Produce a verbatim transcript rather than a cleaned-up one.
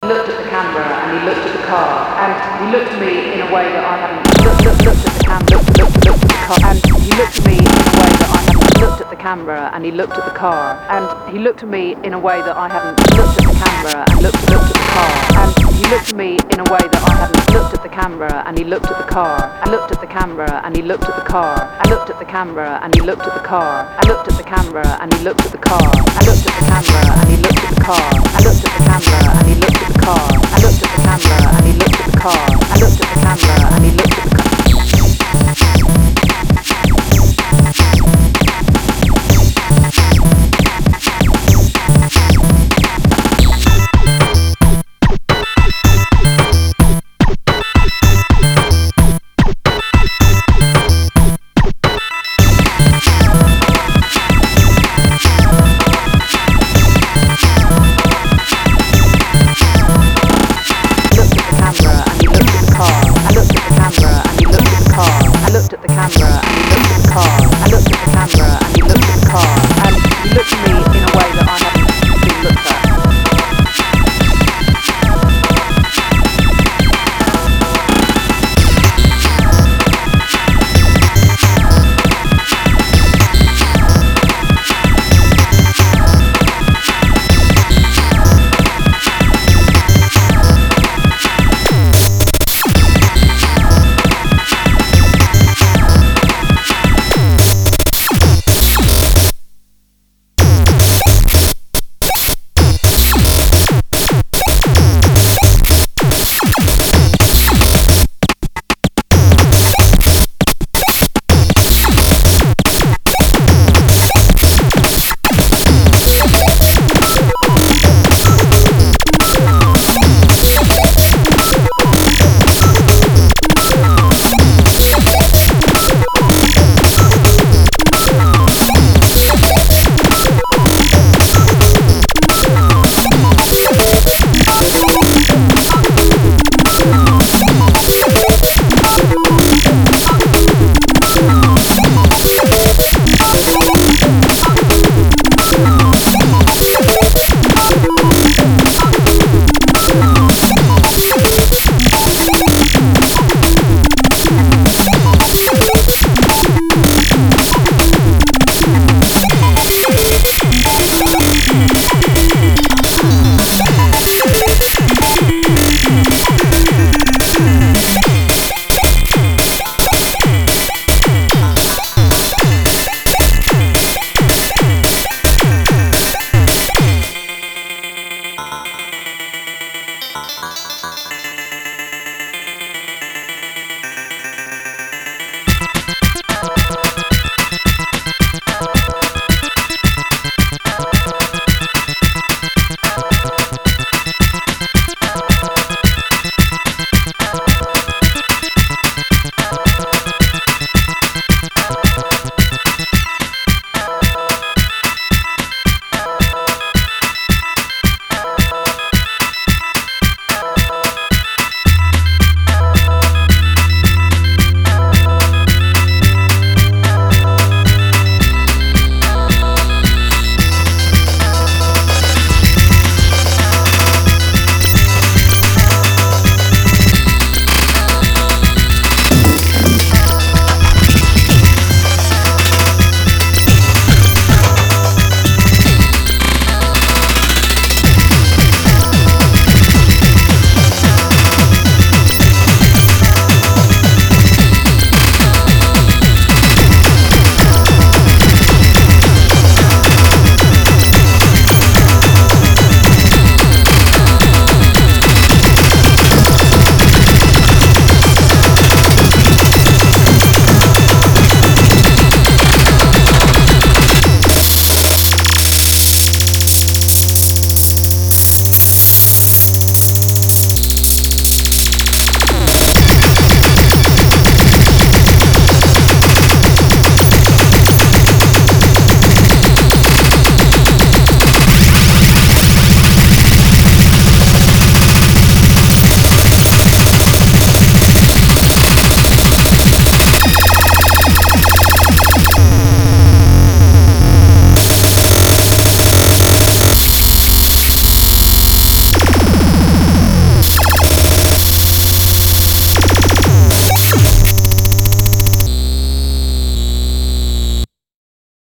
looked at the camera and he looked at the car and he looked at me in a way that I hadn't looked, looked, looked at the camera, looked, looked, looked at the car and he looked at me in a way that I hadn't looked at the camera and he looked at the car and he looked at me in a way that I hadn't looked at the camera and looked, looked at the car and he looked at me in a way that I hadn't looked at the camera and he looked at the car and looked at the camera and he looked at the car and looked at the camera and he looked at the car and looked at the camera and he looked at the car and looked at the camera and he looked at the car and looked at the camera and he looked at the car and looked at the camera and he looked at the car and looked at the camera and he looked at the car. Bye.